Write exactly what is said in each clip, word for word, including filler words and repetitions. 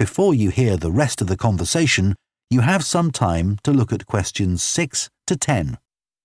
before you hear the rest of the conversation, you have some time to look at questions six to ten.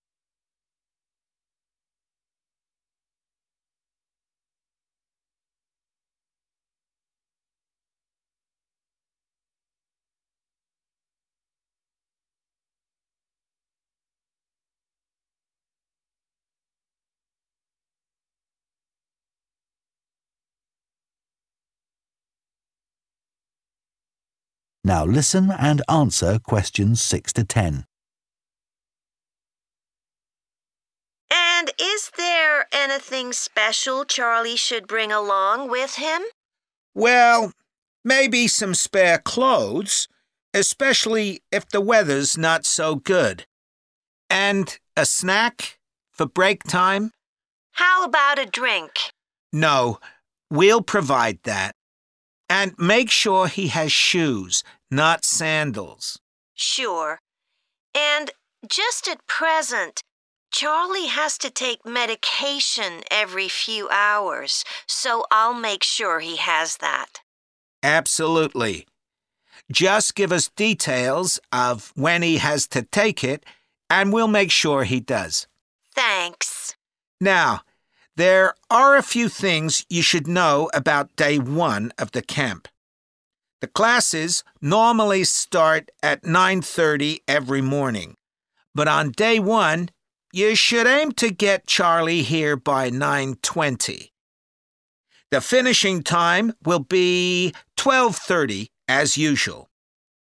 Now listen and answer questions six to ten. And is there anything special Charlie should bring along with him? Well, maybe some spare clothes, especially if the weather's not so good. And a snack for break time? How about a drink? No, we'll provide that. And make sure he has shoes, not sandals. Sure. And just at present, Charlie has to take medication every few hours, so I'll make sure he has that. Absolutely. Just give us details of when he has to take it, and we'll make sure he does. Thanks. Now, there are a few things you should know about day one of the camp. The classes normally start at nine thirty every morning, but on day one, you should aim to get Charlie here by nine twenty. The finishing time will be twelve thirty as usual.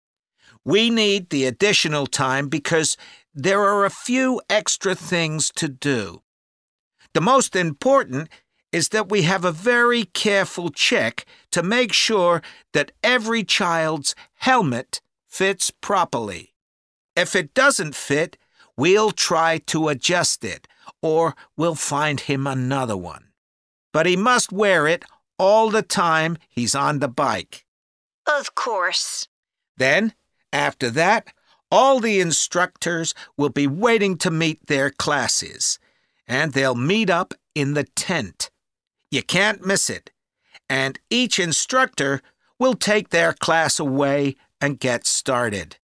We need the additional time because there are a few extra things to do. The most important is that we have a very careful check to make sure that every child's helmet fits properly. If it doesn't fit, we'll try to adjust it, or we'll find him another one. But he must wear it all the time he's on the bike. Of course. Then, after that, all the instructors will be waiting to meet their classes, and they'll meet up in the tent. You can't miss it. And each instructor will take their class away and get started.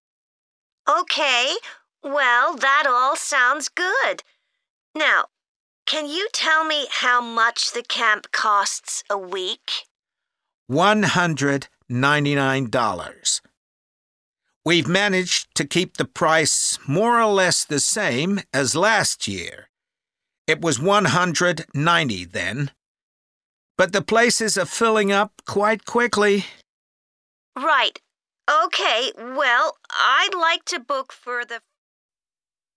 Okay, well, that all sounds good. Now, can you tell me how much the camp costs a week? one hundred ninety-nine dollars. We've managed to keep the price more or less the same as last year. It was one hundred ninety dollars then. But the places are filling up quite quickly. Right. Okay, well, I'd like to book for the